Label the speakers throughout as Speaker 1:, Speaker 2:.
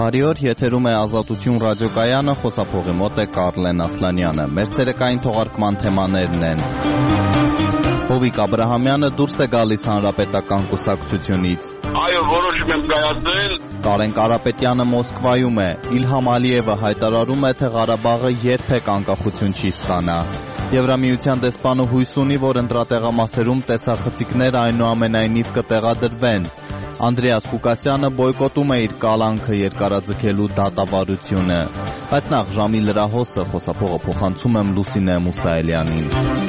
Speaker 1: Բարի օր, եթերում է Ազատություն ռադիոկայանը, խոսափողի մոտ է Կարլեն Ասլանյանը։ Մեր ցերեկային թողարկման թեմաներն են. Հովիկ Աբրահամյանը դուրս է գալիս հանրապետական կուսակցությունից։
Speaker 2: Այո, որոշում եմ կայացրել։
Speaker 1: Կարեն Կարապետյանը Մոսկվայում է։ Իլհամ Ալիևը հայտարարում է, թե Ղարաբաղը երբեք անկախություն չի ստանա։ Եվրամիության դեսպանը հույս ունի, որ ընտրատեղամասերում տեսախցիկներ այնուամենայնիվ կտեղադրվեն։ Անդրեաս Ղուկասյանը բոյկոտում է իր կալանքը երկարաձգելու դատավարությունը։ Բայց նախ ժամի լրահոսը, խոսափողը փոխանցում եմ Լուսինե Մուսայելյանին։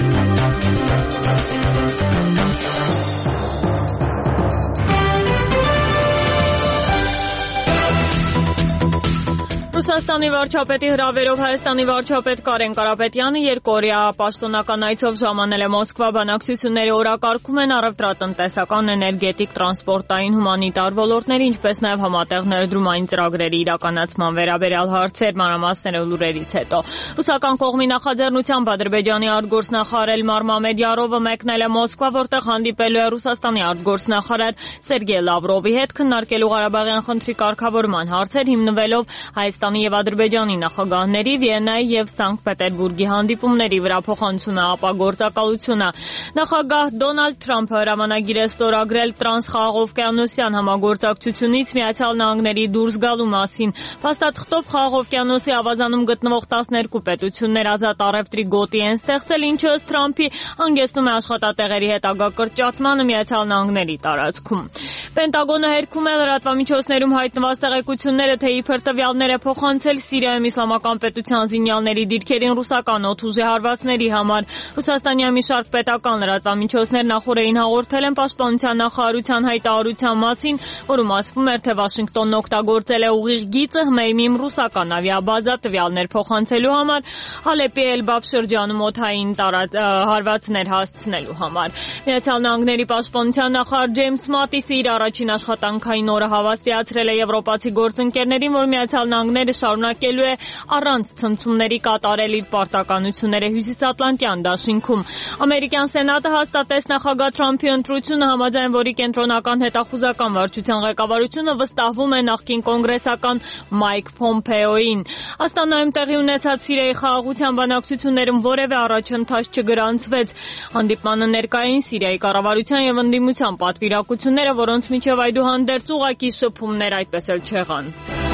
Speaker 3: Ռուսաստանի վարչապետի հրավերով Հայաստանի վարչապետ Կարեն Կարապետյանը երկօրյա պաշտոնական այցով ժամանել է Մոսկվա։ Բանակցությունների օրակարգում են առևտրատնտեսական, էներգետիկ, տրանսպորտային, հումանիտար ոլորտների, ինչպես նաև համատեղ ներդրումային ծրագրերի իրականացման վերաբերյալ հարցեր, մանրամասները լուրերից հետո։ Ռուսական կողմի նախաձեռնությամբ Ադրբեջանի արտգործնախարար Էլմար Մամեդյարովը մեկնել է Մոսկվա, որտեղ հանդիպելու է Ռուսաստանի արտգործնախարար Սերգեյ Լավրովի հետ, քննարկելու Ղարաբաղյան խնդրի կարգավորման հարցեր, հիմնվելով Հայաստանի և Ադրբեջանի նախագահների, Վիեննայի և Սանկտ Պետերբուրգի հանդիպումների վրա, փոխանցում է ապագործակալությունը։ Նախագահ Դոնալդ Թրամփը հրամանագիր է ստորագրել տրանսխաղաղօվկիանոսյան համագործակցությունից Միացյալ Նահանգների դուրս գալու մասին։ Փաստաթղթով Խաղաղօվկիանոսի ավազանում գտնվող 12 պետություններ ազատ առևտրի գոտի են ստեղծել, ինչը ըստ Թրամփի հանգեցնում է աշխատատեղերի հետագա կրճատմանը Միացյալ Նահանգների տարածքում։ Պենտագոնը հերքում է լրատվամիջոցներում հայտնված տեղեկությունները, թե իբր տվյալներ է փոխանցել Սիրիայում իսլամական պետության զինյալների դիրքերին ռուսական օդուժի հարվածների համար։ Ռուսաստանի մի շարք պետական լրատվամիջոցներ նախորդին հաղորդել են պաշտպանության նախարարության հայտարարության մասին, որում ասվում էր, թե Վաշինգտոնն օգտագործել է ուղիղ գիծը Հմեյմիմ ռուսական ավիաբազա տվյալներ փոխանցելու համար, Հալեպի Էլբաբ շրջանում օդային հարվածներ հասցնելու համար։ Միացյալ Նահանգների պաշտպանության նախարար Ջեյմս Մատիսը իր առաջին աշխատանքային օրը հավաստիացրել է եվրոպացի գործընկերներին, որ Միացյալ Նահանգները շարունակելու է առանց ցնցումների կատարել իր պարտականությունները Հյուսիսատլանտյան դաշինքում։ Ամերիկյան Սենատը հաստատեց նախագահ Թրամփի ընտրությունը, համաձայն որի կենտրոնական հետախուզական վարչության ղեկավարությունը վստահվում է նախկին կոնգրեսական Մայք Փոմփեոյին։ Աստանայում տեղի ունեցած Սիրիայի խաղաղության բանակցություններում որևէ առաջընթաց չգրանցվեց։ Հանդիպմանը ներկայ էին Սիրիայի կառավարության և ընդդիմության պատվիրակությունները, որոնց միջև այդուհանդերձ ուղղակի շփումներ այդպես էլ չեղան։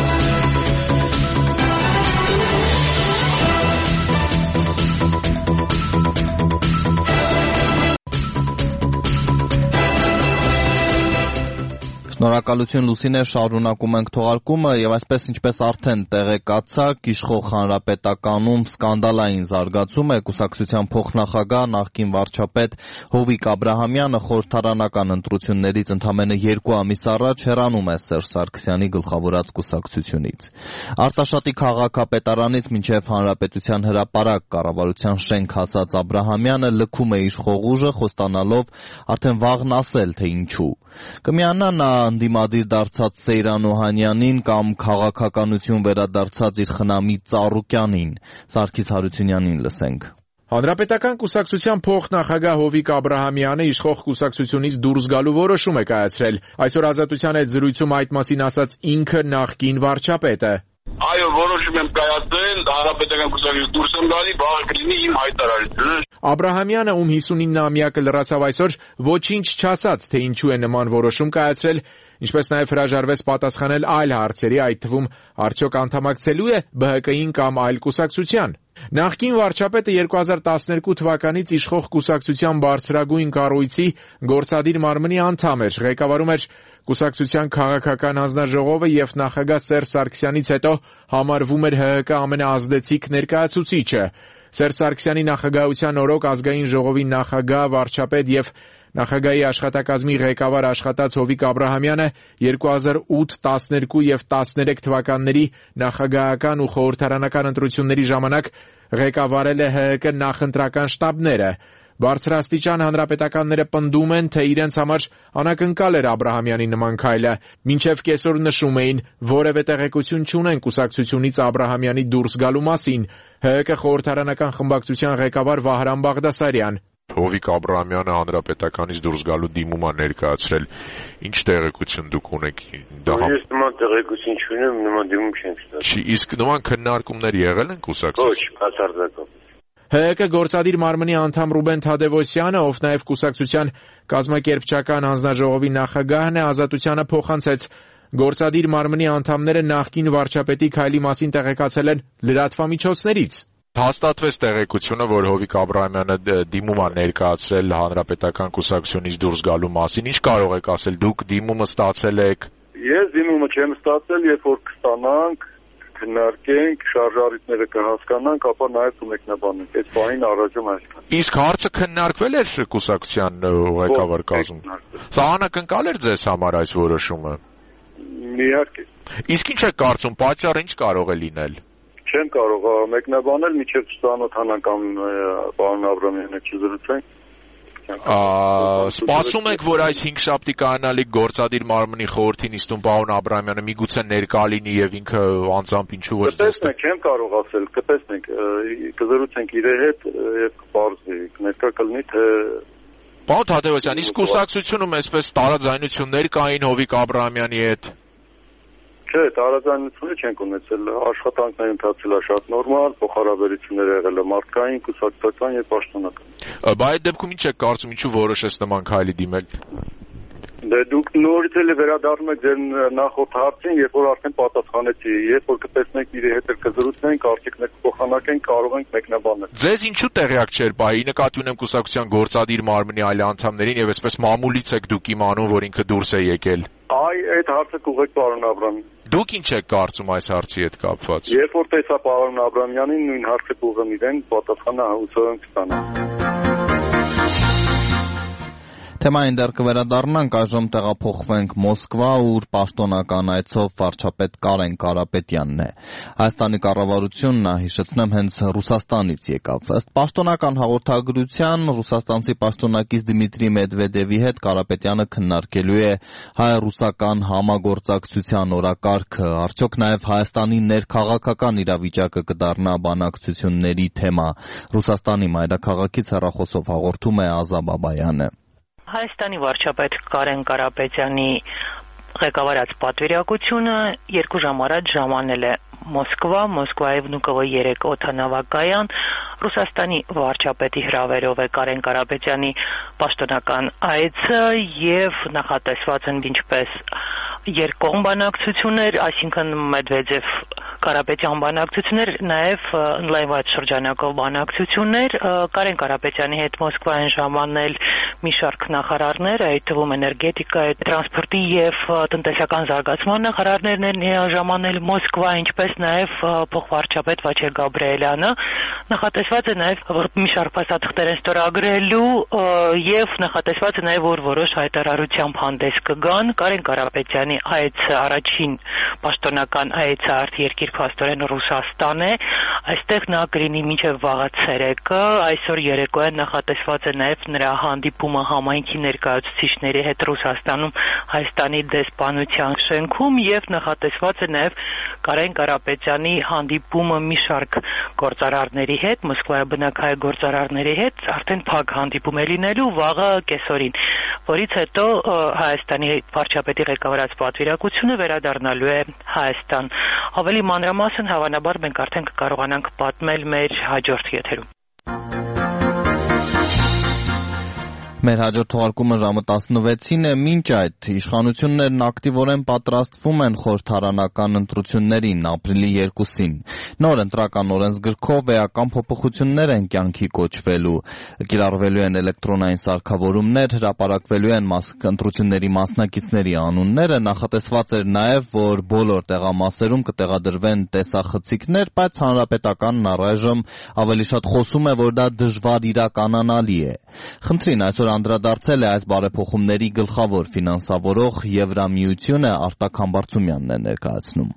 Speaker 1: Շնորհակալություն Լուսինե, շարունակում ենք թողարկումը եւ այսպես ինչպես արդեն տեղեկացաք, իշխող հանրապետականում սկանդալային զարգացում է։ Կուսակցության փոխնախագահ նախկին վարչապետ Հովիկ Աբրահամյանը խորհրդարանական ընտրություններից ընդամենը 2 ամիս առաջ հեռանում է Սերժ Սարգսյանի գլխավորած կուսակցությունից։ Արտաշատի քաղաքապետարանից մինչև հանրապետության հրապարակ կառավարության շենք հասած Աբրահամյանը լքում է իշխող ուժը, խոստանալով արդեն վաղն ասել, թե ինչու։ Կմիանա նա ընդդիմադիր դարձած Սեյրան Օհանյանին կամ քաղաքականություն վերադարձած իր խնամի Ծառուկյանին։ Սարգիս Հարությունյանին լսենք։
Speaker 4: Հանրապետական կուսակցության փոխնախագահ Հովիկ Աբրահամյանը իշխող կուսակցությունից դուրս գալու որոշում է կայացրել։ Այսօր Ազատության հետ զրույցում այդ մասին ասաց ինքը նախկին վարչապետը։
Speaker 2: Այո, որոշում եմ կայացրել, հանրապետական կուսակցությունից դուրս եմ գալի, վաղը կլինի իմ հայտարարությունը։
Speaker 4: Աբրահամյանը, ում 59-ամյակը լրացավ այսօր, ոչինչ չասաց, թե ինչու է նման որոշում կայացրել, ինչպես նաև հրաժարվեց պատասխանել այլ հարցերի, այդ թվում արդյոք անդամակցելու է ԲՀԿ-ին կամ այլ կուսակցության։ Նախկին վարչապետը 2012 թվականից իշխող կուսակցության բարձրագույն կառույցի գործադիր մարմնի անդամ էր, ղեկավարում էր կուսակցության քաղաքական հանձնաժողովը եւ նախագահ Սերժ Սարգսյանից հետո համարվում էր ՀՀԿ ամենաազդեցիկ ներկայացուցիչը։ Սերժ Սարգսյանի նախագահության օրոք ազգային ժողովի նախագահ, վարչապետ եւ նախագահի աշխատակազմի ղեկավար աշխատած Հովիկ Աբրահամյանը 2008, 12 եւ 13 թվականների նախագահական ու խորհրդարանական ընտրությունների ժամանակ ղեկավարել է ՀՀԿ նախընտրական շտաբները։ Բարձրաստիճան հանրապետականները պնդում են, թե իրենց համար անակնկալ էր Աբրահամյանի նման քայլը, մինչև կեսօր նշում էին, որևէ տեղեկություն չունեն կուսակցությունից Աբրահամյանի դուրս գալու մասին։ ՀՀԿ խորհրդարանական խմբակցության ղեկավար Վահրամ Բաղդասարյան։ Հովիկ Աբրահամյանը հանրապետականից դուրս գալու դիմում է ներկայացրել։ Ինչ տեղեկություն դուք ունեք դա։
Speaker 2: Ես նման տեղեկություն չունեմ, նման դիմում չեմ ստացել։
Speaker 4: Չի, իսկ նման քննարկումներ եղել են կուսակցություն։
Speaker 2: Ոչ, բացարձակապես։
Speaker 4: ՀՀԿ գործադիր մարմնի անդամ Ռուբեն Թադևոսյանը, ով նաև կուսակցության կազմակերպչական հանձնաժողովի նախագահն է, Ազատությանը փոխանցեց. գործադիր մարմնի անդամները նախկին վարչապետի քայլի մասին տեղեկացել են լրատվամիջոցներից։ Հաստատվեց տեղեկությունը, որ Հովիկ Աբրահամյանը դիմում է ներկայացրել հանրապետական կուսակցությունից դուրս գալու մասին։ Ինչ կարող եք ասել, դուք դիմումը ստացել եք։
Speaker 2: Ես դիմումը չեմ ստացել, երբ որ կստանանք, քննարկենք, շարժառիթները կհասկանանք, ապա նաև կմեկնաբանենք։ Այս բանին առաջում այսքան։
Speaker 4: Իսկ հարցը քննարկվել էր կուսակցության ղեկավար կազմում։ Սա անակնկալ էր ձեզ համար այս որոշումը։
Speaker 2: Իհարկե։
Speaker 4: Իսկ ինչ եք կարծում, պատճառը ինչ կարող է լինել։
Speaker 2: Չեմ կարող մեկնաբանել, մինչև չծանոթանանք կամ պարոն Աբրահամյանը չզրուցենք։
Speaker 4: Սպասում եք, որ այս 5 շաբթի կայանալիք գործադիր մարմնի խորհրդի նիստում պարոն Աբրահամյանը միգուցե ներկա լինի եւ ինքը անձամբ ինչու որ
Speaker 2: կտեսնենք, չեմ կարող ասել, կտեսնենք, կզրուցենք իր հետ եւ կպարզվի, ներկա կլինի թե
Speaker 4: Պարոն Թադևոսյան, իսկ կուսակցությունում այսպես տարաձայնություններ կային Հովիկ Աբրահամյանի հետ։
Speaker 2: Չէ, տարաձայնություններ չենք ունեցել, աշխատանքն ընթացել է շատ նորմալ, փոխհարաբերություններ եղել է մարդկային, կուսակցական եւ պաշտոնական։
Speaker 4: Բայց այդ դեպքում ինչ եք կարծում, ինչու որոշեց նման քայլի դիմել։
Speaker 2: Դե դուք նորից էլ վերադառնում եք ձեր նախորդ հարցին, երբ որ արդեն պատասխանեցի, երբ որ կտեսնենք իր հետ կզրուցենք, արդյունքներ կփոխանակենք, կարող ենք մեկնաբանել։
Speaker 4: Ձեզ ինչու տեղյակ չէր բայ, նկատի ունեմ կուսակցության գործադիր մարմնի այլ անդամներին եւ այսպես մամուլից եք դուք իմանում, որ ինքը դուրս է եկել։
Speaker 2: Այդ հարցը կուղեք պարոն Աբրահամյան։
Speaker 4: Դուք ինչ եք կարծում այս հարցի հետ կապված։
Speaker 2: Երբ որ տեսա պարոն Աբրահամյանին, նույն հարցը կուղեմ իրեն, պատասխանը հուսով կստանա։
Speaker 1: Թեմային դեռ կվերադառնանք, այժմ տեղափոխվենք Մոսկվա, ուր պաշտոնական այցով վարչապետ Կարեն Կարապետյանն է։ Հայաստանի կառավարությունն, հիշեցնեմ, հենց Ռուսաստանից եկավ։ Ըստ պաշտոնական հաղորդագրության, ռուսաստանցի պաշտոնակից Դմիտրի Մեդվեդևի հետ Կարապետյանը քննարկելու է հայ-ռուսական համագործակցության օրակարգը, արդյոք նաև Հայաստանի ներքաղաքական իրավիճակը կդառնա բանակցությունների թեմա։ Ռուսաստանի մայրաքաղաքից հեռախոսով հաղորդում է Ազա Բաբայանը։
Speaker 5: Հայաստանի վարչապետ Կարեն Կարապետյանի ղեկավարած պատվիրակությունը 2 ժամ առաջ ժամանել է Մոսկվա, Մոսկվայի Վնուկովո 3 օդանավակայան, Ռուսաստանի վարչապետի հրավերով է Կարեն Կարապետյանի պաշտոնական այցը եւ նախատեսված են ինչպես երկկողմ բանակցություններ, այսինքն Մեդվեդև Կարապետյան բանակցություններ, նաև ընդլայնված շրջանակով բանակցություններ, Կարեն Կարապետյանի հետ Մոսկվայեն ժամանել մի շարք նախարարներ, այդ թվում էներգետիկա, տրանսպորտի եւ տնտեսական զարգացման նախարարներն են ժամանել Մոսկվա, ինչպես նաև փոխվարչապետ Վաչե Գաբրիելյանը, նախատեսված է նաև մի շարք փաստաթղթեր են ստորագրելու եւ նախատեսված է նաև որ որոշ հայտարարությամբ հանդես կգան Կարեն Կարապետյանի այցը առաջին պաշտոնական այցը արտերկիր փաստորեն Ռուսաստան է, այստեղ նա կլինի մինչև վաղը ցերեկը, այսօր երեկոյան նախատեսված է նաև նրա հանդիպումը համայնքի ներկայացուցիչների հետ Ռուսաստանում Հայաստանի դեսպանության շենքում եւ նախատեսված է նաև Կարեն Կարապետյանի հանդիպումը մի շարք գործարարների հետ, Մոսկվայի բնակայ գործարարների հետ, արդեն փակ հանդիպում է լինելու վաղը կեսօրին, որից հետո Հայաստանի վարչապետի ղեկավարած պատվիրակությունը վերադառնալու է Հայաստան։ Ավելի մանրամասն հավանաբար մենք արդեն կկարողանանք պատմել մեր հաջորդ եթերում։
Speaker 1: Մեր հաջորդ թողարկումը ժամը 16-ին է, մինչ այդ իշխանություններն ակտիվորեն պատրաստվում են խորհրդարանական ընտրություններին ապրիլի 2-ին։ Նոր ընտրական օրենսգրքով էական փոփոխություններ են կյանքի կոչվելու, կիրառվելու են էլեկտրոնային սարքավորումներ, հրապարակվելու են ընտրությունների մասնակիցների անունները, նախատեսված էր նաև, որ բոլոր տեղամասերում կտեղադրվեն տեսախցիկներ, բայց հանրապետականն առայժմ ավելի շատ խոսում է, որ դա դժվար իրականանալի է։ Խնդրին այսօր անդրադարձել է այս բարեփոխումների գլխավոր ֆինանսավորող Եվրամիությունը Արտակ Համբարձումյանն է ներկայացնում։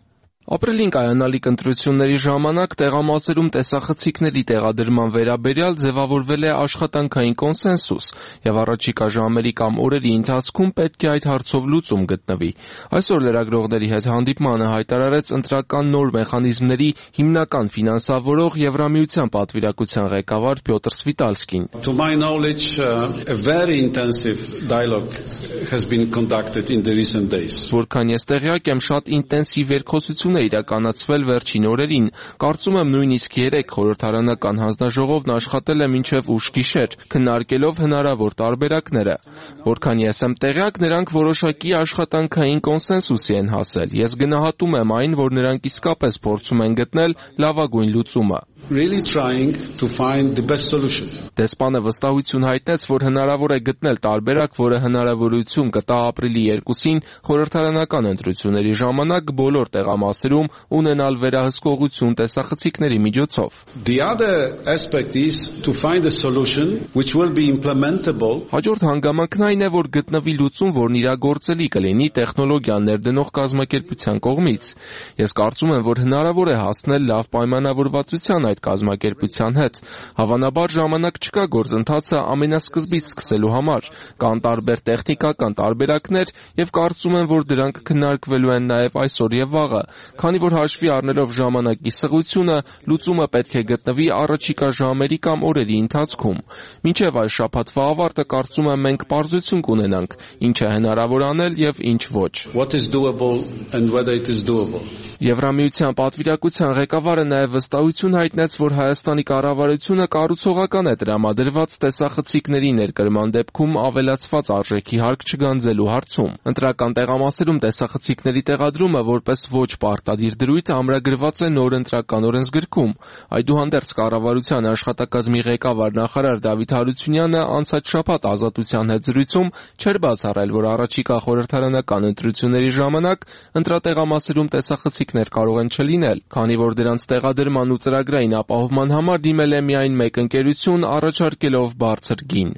Speaker 6: Ապրիլին կայանալիք ընտրությունների ժամանակ տեղամասերում տեսախցիկների տեղադրման վերաբերյալ ձևավորվել է աշխատանքային կոնսենսուս եւ առաջիկա ժամերի կամ օրերի ընթացքում պետք է այդ հարցով լուծում գտնվի։ Այսօր լրագրողների հետ հանդիպմանը հայտարարեց ընտրական նոր մեխանիզմների հիմնական ֆինանսավորող Եվրամիության պատվիրակության ղեկավար Պյոտր Սվիտալսկին։
Speaker 7: To my knowledge, a very intensive dialogue has been conducted in the recent days.
Speaker 6: Որքան ես տեղյակ եմ, շատ ինտենսիվ երկխոսություն իրականացվել վերջին օրերին, կարծում եմ նույնիսկ 3 խորհրդարանական հանձնաժողովն աշխատել է մինչև ուշ գիշեր, քննարկելով հնարավոր տարբերակները։ Որքան ես եմ տեղյակ, նրանք որոշակի աշխատանքային կոնսենսուսի են հասել։ Ես գնահատում եմ այն, որ նրանք իսկապես փորձում են գտնել լավագույն լուծումը։
Speaker 7: Really trying to find the best solution.
Speaker 6: Դեսպանը վստահություն հայտնեց, որ հնարավոր է գտնել տարբերակ, որը հնարավորություն կտա ապրիլի 2-ին խորհրդարանական ընտրությունների ժամանակ բոլոր տեղամասերում ունենալ վերահսկողություն տեսախցիկների միջոցով։
Speaker 7: The other aspect is to find a solution which will be implementable.
Speaker 6: Հաջորդ հանգամանքն այն է, որ գտնվի լուծում, որն իրագործելի կլինի տեխնոլոգիան ներդնող կազմակերպության կողմից։ Ես կարծում եմ, որ հնարավոր է հասնել լավ պայմանավորվածության այդ կազմակերպության հետ։ Հավանաբար ժամանակ չկա գործընթացը ամենասկզբից սկսելու համար։ Կան տարբեր տեխնիկական տարբերակներ եւ կարծում եմ, որ դրանք քննարկվելու են նաեւ այսօր եւ վաղը, քանի որ հաշվի առնելով ժամանակի սղությունը, լուծումը պետք է գտնվի առաջիկա ժամերի կամ օրերի ընթացքում։ Մինչեւ այս շաբաթվա ավարտը կարծում եմ մենք պարզություն կունենանք, ինչ է հնարավոր անել եւ ինչ ոչ։
Speaker 7: What is doable and whether it is doable.
Speaker 6: Եվրամիության պատվիրակության ղեկավարը նաեւ վստահություն հայտնեց, որ Հայաստանի կառավարությունը կառուցողական է տրամադրված տեսախցիկների ներկրման դեպքում ավելացված արժեքի հարկ չգանձելու հարցում։ Ընտրական տեղամասերում տեսախցիկների տեղադրումը որպես ոչ պարտադիր դրույթ ամրագրված է նոր ընտրական օրենսգրքում։ Այդուհանդերձ կառավարության աշխատակազմի ղեկավար նախարար Դավիթ Հարությունյանը անցած շաբաթ Ազատության հետ զրույցում չէր բացառել, որ առաջիկա խորհրդարանական ընտրությունների ժամանակ ընտրատեղամասերում տեսախցիկներ կարող են չլինել, քանի որ դրանց տեղադրման ու ծրագրային ապահովման համար դիմել է միայն մեկ ընկերություն, առաջարկելով բարձր գին։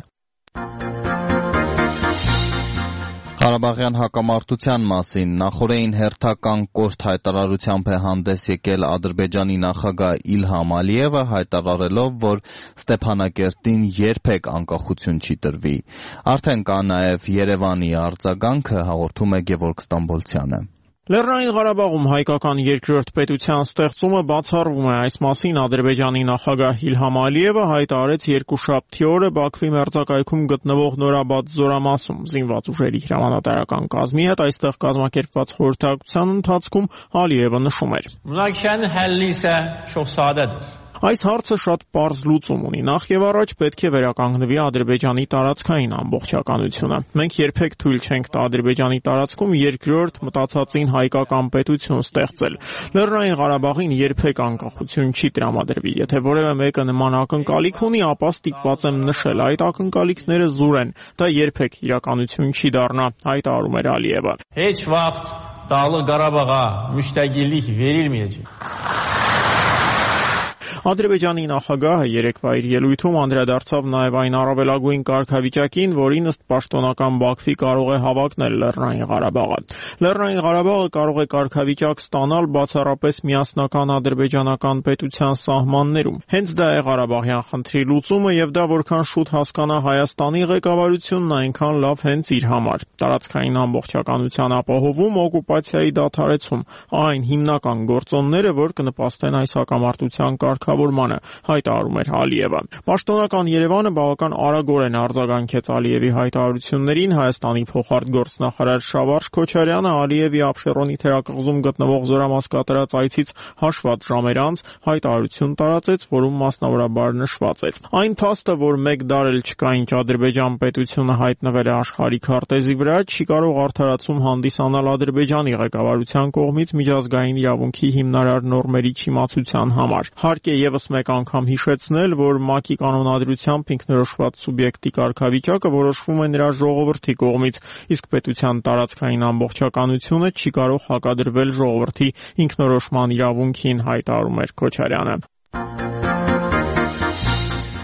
Speaker 1: Ղարաբաղյան հակամարտության մասին նախորդին հերթական կոշտ հայտարարությամբ է հանդես եկել Ադրբեջանի նախագահ Իլհամ Ալիևը, հայտարարելով, որ Ստեփանակերտին երբեք անկախություն չի տրվի։ Արդեն կա նաև Երևանի արձագանքը, հաղորդում է Գևորգ Ստամբոլցյանը։
Speaker 8: Լեռնային Ղարաբաղում հայկական երկրորդ պետության ստեղծումը բացառվում է։ Այս մասին Ադրբեջանի նախագահ Իլհամ Ալիևը հայտարարեց երկուշաբթի օրը Բաքվի մերձակայքում գտնվող Նորաբադ զորամասում զինված ուժերի հրամանատարական կազմի հետ այստեղ կազմակերպված խորհրդակցության ընթացքում Ալիևը նշում էր.
Speaker 9: Մունաքշան հəllի isə çox sadədir.
Speaker 8: Այս հարցը շատ պարզ լուծում ունի։ Նախ եւ առաջ պետք է վերականգնվի Ադրբեջանի տարածքային ամբողջականությունը։ Մենք երբեք թույլ չենք տա Ադրբեջանի տարածքում երկրորդ մտածածին հայկական պետություն ստեղծել։ Լեռնային Ղարաբաղին երբեք անկախություն չի տրամադրվի։ Եթե որևէ մեկը նման ակնկալիք ունի, ապա ստիպված եմ նշել, այդ ակնկալիքները զուր են։ Դա երբեք իրականություն չի դառնա, հայտարարում էր Ալիևը։
Speaker 9: Heç vaxt Dağlıq Qarabağa müstəqillik verilməyəcək։
Speaker 8: Ադրբեջանի նախագահը երեկվա իր ելույթում անդրադարձավ նաև այն առավելագույն կարգավիճակին, որին ըստ պաշտոնական Բաքվի կարող է հավակնել Լեռնային Ղարաբաղը։ Լեռնային Ղարաբաղը կարող է կարգավիճակ ստանալ բացառապես միասնական ադրբեջանական պետության սահմաններում։ Հենց դա է Ղարաբաղյան խնդրի լուծումը եւ դա որքան շուտ հասկանա Հայաստանի ղեկավարությունն, այնքան լավ հենց իր համար։ Տարածքային ամբողջականության ապահովում, օկուպացիայի դադարեցում, այն հիմնական գործոնները, որ կնպաստեն այս հակամարտության կարգավորմանը, հայտարարում էր Ալիևը։ Պաշտոնական Երևանը բավական արագորեն արձագանքեց Ալիևի հայտարարություններին։ Հայաստանի փոխարտգործնախարար Շավարժ Քոչարյանը Ալիևի Աբշերոնի թերակղզում գտնվող զորամաս կատարած այցից հաշված ժամեր անց հայտարարություն տարածեց, որում մասնավորաբար նշված էր. Այն փաստը, որ մեկ դար էլ չկա, ինչ Ադրբեջան պետությունը հայտնվել է աշխարհի քարտեզի վրա, չի կարող արդարացում հանդիսանալ Ադրբեջանի ղեկավարության կողմից միջազգային իրավունքի հիմնարար նորմերի չիմացության համար։ Հարկ է եւս մեկ անգամ հիշեցնել, որ ՄԱԿ-ի կանոնադրությամբ ինքնորոշված սուբյեկտի կարգավիճակը որոշվում է նրա ժողովրդի կողմից, իսկ պետության տարածքային ամբողջականությունը չի կարող հակադրվել ժողովրդի ինքնորոշման իրավունքին, հայտարարում էր Քոչարյանը։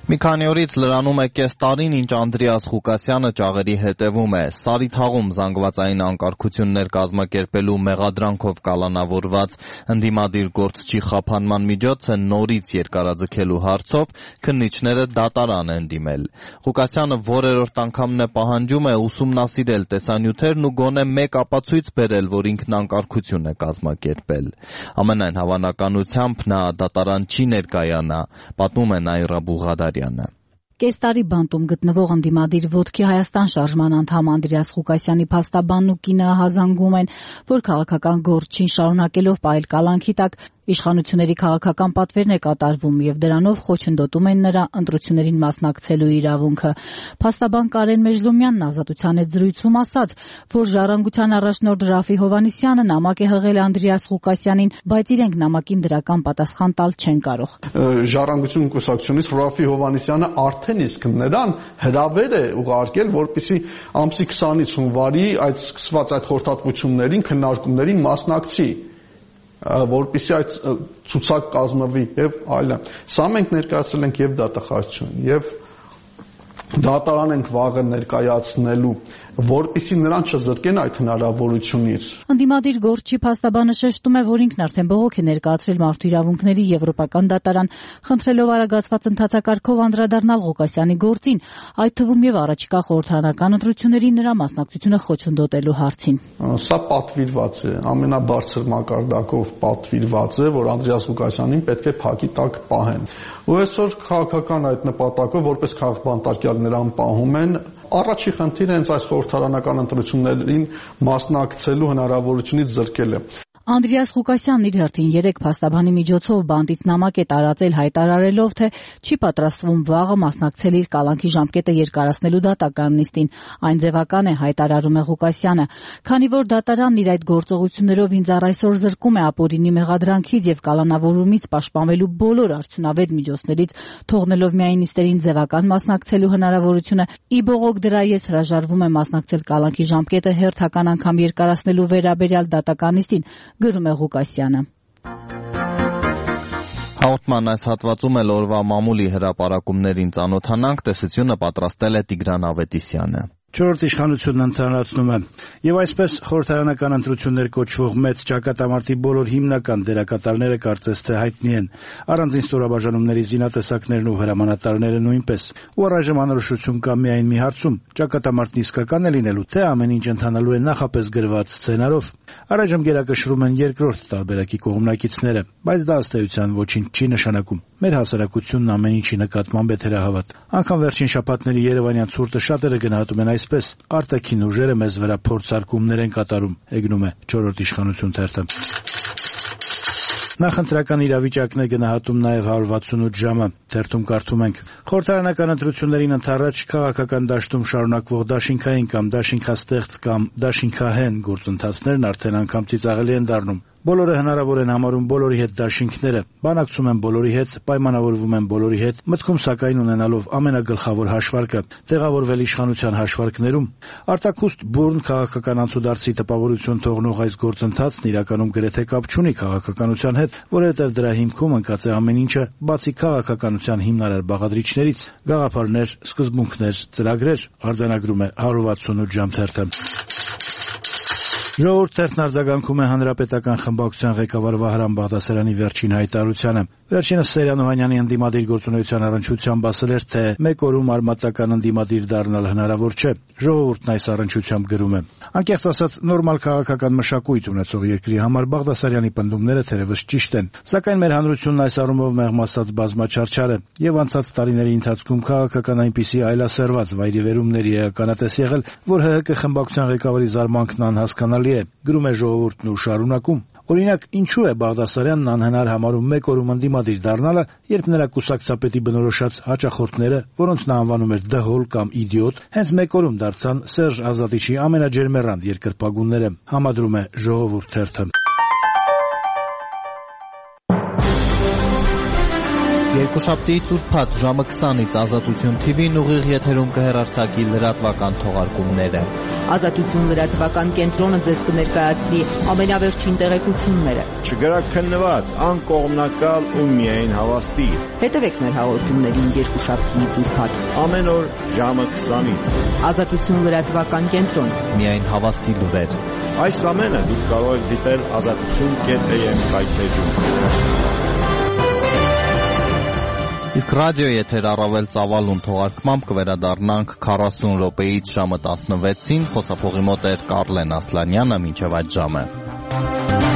Speaker 1: Մի քանի օրից լրանում է կես տարին, ինչ Անդրեաս Ղուկասյանը ճաղերի հետևում է։ Սարիթաղում զանգվածային անկարգություններ կազմակերպելու մեղադրանքով կալանավորված ընդդիմադիր գործչի խափանման միջոցը նորից երկարաձգելու հարցով քննիչները դատարան են դիմել։ Ղուկասյանը որերորդ անգամն է պահանջում է ուսումնասիրել տեսանյութերն ու գոնե մեկ ապացույց բերել, որ ինքն անկարգություն է կազմակերպել։ Ամենայն հավանականությամբ նա դատարան չի ներկայանա, պատմում է Նաիրա Բուղադարյանը։
Speaker 10: Կես տարի բանտում գտնվող ընդդիմադիր Ոտքի Հայաստան շարժման անդամ Անդրեաս Ղուկասյանի փաստաբանն ու կինը հազանգում են, որ քաղաքական գործին շարունակելով պահել կալանքի տակ իշխանությունների քաղաքական պատվերն է կատարվում եւ դրանով խոչընդոտում են նրա ընտրություններին մասնակցելու իրավունքը։ Փաստաբան Կարեն Մեժլոմյանն Ազատության հետ զրույցում ասաց, որ Ժառանգության առաջնորդ Ռաֆի Հովհաննիսյանը նամակ է հղել Անդրեաս Ղուկասյանին, բայց իրենք նամակին դրական պատասխան տալ չեն կարող։
Speaker 11: Ժառանգություն կուսակցությունից Ռաֆի Հովհաննիսյանը արդեն իսկ նրան հրավեր է ուղարկել, որպեսզի ամսի 20-ից հունվարի այդ սկսված այդ խորհրդատվություններին, քննարկումներին մասնակցի, որպեսզի այդ ցուցակ կազմվի եւ այլն։ Սա մենք ներկայացրել ենք եւ դատախազություն եւ դատարան ենք վաղը ներկայացնելու, որպեսզի նրան չզրկեն այդ հնարավորությունից։
Speaker 10: Ընդդիմադիր գործչի փաստաբանը շեշտում է, որ ինքն արդեն բողոք է ներկայացրել մարդու իրավունքների եվրոպական դատարան, խնդրելով արագացված ընթացակարգով անդրադառնալ Ղուկասյանի գործին, այդ թվում եւ առաջիկա խորհրդարանական ընտրությունների նրա մասնակցությունը խոչընդոտելու հարցին։
Speaker 11: Սա պատվիրված է, ամենաբարձր մակարդակով պատվիրված է, որ Անդրեաս Ղուկասյանին պետք է փակի տակ պահեն։ Ու այսօր քաղաքական այդ նպատակով որպես քաղաքբանտարկյալ նրան պահում են։ Առաջի խնդիրը հենց այս խորհրդարանական ընտրություններին մասնակցելու հնարավորությունից զրկել է։
Speaker 10: Անդրեաս Ղուկասյանն իր հերթին 3 փաստաբանի միջոցով բանտից նամակ է տարածել հայտարարելով, թե չի պատրաստվում վաղը մասնակցել իր կալանքի ժամկետը երկարացնելու դատական նիստին։ Այն ձևական է, հայտարարում է Ղուկասյանը, քանի որ դատարանն իր այդ գործողություններով ինձ առ այսօր զրկում է ապօրինի մեղադրանքից եւ կալանավորումից պաշտպանվելու բոլոր արդյունավետ միջոցներից, թողնելով միայն նիստերին ձևական մասնակցելու հնարավորությունը։ Ի բողոք դրա ես հրաժարվում եմ մասնակցել կալանքի ժամկետը հերթական անգամ երկարացնելու վերաբերյալ դատական նիստին, գրում է Ղուկասյանը։
Speaker 1: Հաղորդման այս հատվածում էլ օրվա մամուլի հրապարակումներին ծանոթանանք, տեսությունը պատրաստել է Տիգրան Ավետիսյանը։
Speaker 12: Չորրորդ իշխանությունն ընդհանրացնում է եւ այսպես խորհրդարանական ընտրություններ կոչվող մեծ ճակատամարտի բոլոր հիմնական դերակատարները կարծես թե հայտնի են, առանձին ստորաբաժանումների զինատեսակներն ու հրամանատարները նույնպես։ Ու առայժմ անորոշություն կա միայն մի հարցում՝ ճակատամարտն իսկական է լինելու, թե ամեն ինչ ընթանալու է նախապես գրված սցենարով։ Առայժմ գերակշռում են երկրորդ տարբերակի կողմնակիցները, բայց դա ըստ էության ոչինչ չի նշանակում։ Մեր հասարակությունն ամեն ինչի նկատմամբ է թերահավատ։ Անկամ վերջին շաբաթների երևանյան ցուրտը շատերը գնահատում են այսպես. արտաքին ուժերը մեզ վրա փորձարկումներ են կատարում, եկնում է չորրորդ իշխանություն թերթը։ Նախընտրական իրավիճակն է գնահատում նաև 168 ժամը, թերթում կարդում ենք. խորհրդարանական ընտրություններին ընդառաջ քաղաքական դաշտում շարունակվող դաշինքային կամ դաշինքաստեղծ կամ դաշինքահեն գործընթացներն արդեն անգամ ծիծաղելի են դառնում։ Բոլորը հնարավոր են համարում բոլորի հետ դաշինքները, բանակցում են բոլորի հետ, պայմանավորվում են բոլորի հետ, մտքում սակայն ունենալով ամենագլխավոր հաշվարկը՝ տեղավորվել իշխանության հաշվարկներում։ Արտաքուստ բուրն քաղաքական անցուդարձի տպավորություն թողնող այս գործընթացն իրականում գրեթե կապ չունի քաղաքականության հետ, որովհետև դրա հիմքում ընկած է ամեն ինչը, բացի քաղաքականության հիմնարար բաղադրիչներից, գաղափարներ, սկզբունքներ, ծրագրեր, արձանագրում է 168 ժամ թերթը։ Ժողովուրդ թերթն արձագանքում է հանրապետական խմբակցության ղեկավար Վահրամ Բաղդասարյանի վերջին հայտարարությանը։ Վերջինս Սերյան Օհանյանի ընդդիմադիր գործունեության առնչությամբ ասել էր, թե մեկ օրում արմատական ընդդիմադիր դառնալ հնարավոր չէ։ Ժողովուրդն այս առնչությամբ գրում է. անկեղծ ասած, նորմալ քաղաքական մշակույթ ունեցող երկրի համար Բաղդասարյանի պնդումները թերևս ճիշտ են, սակայն մեր հանրությունն այս առումով մեղմ ասած բազմաչարչար է եւ անցած տարիների ընթացքում քաղաքական այնպիսի այլասերված վայրիվերումների է ականատես եղել, որ ՀՀԿ խմբակցության ղեկավարի զարմանքն անհասկանալի է, գրում է ժողովուրդն ու շարունակում. Օրինակ, ինչու է Բաղդասարյանն անհնար համարում մեկ օրում ընդդիմադիր դառնալը, երբ նրա կուսակցապետի բնորոշած հաճախորդները, որոնց նա անվանում էր դհոլ կամ իդիոտ, հենց մեկ օրում դարձան Սերժ Ազատիչի ամենաջերմեռանդ երկրպագունները, համադրում է Ժողովուրդ թերթը։
Speaker 1: Երկուշաբթի ծուրփաթ ժամը 20-ից Ազատություն TV-ն ուղիղ եթերում կհեռարձակի լրատվական թողարկումները։
Speaker 13: Ազատություն լրատվական կենտրոնը ձեզ կներկայացնի ամենավերջին տեղեկությունները։
Speaker 14: Չգրաքննված, անկողմնակալ ու միայն հավաստի։
Speaker 13: Հետևեք մեր հաղորդումներին երկուշաբթի ծուրփաթ։
Speaker 14: Ամեն օր ժամը 20-ից։
Speaker 13: Ազատություն լրատվական կենտրոն։
Speaker 1: Միայն հավաստի լուրեր։
Speaker 14: Այս ամենը դուք կարող եք դիտել azatutun.am կայքեջում։
Speaker 1: Իսկ ռադիո եթեր առավել ծավալուն թողարկմամբ կվերադառնանք 40 րոպեից ժամը 16-ին, խոսափողի մոտ էր Կարլեն Ասլանյանը, մինչև այդ ժամը։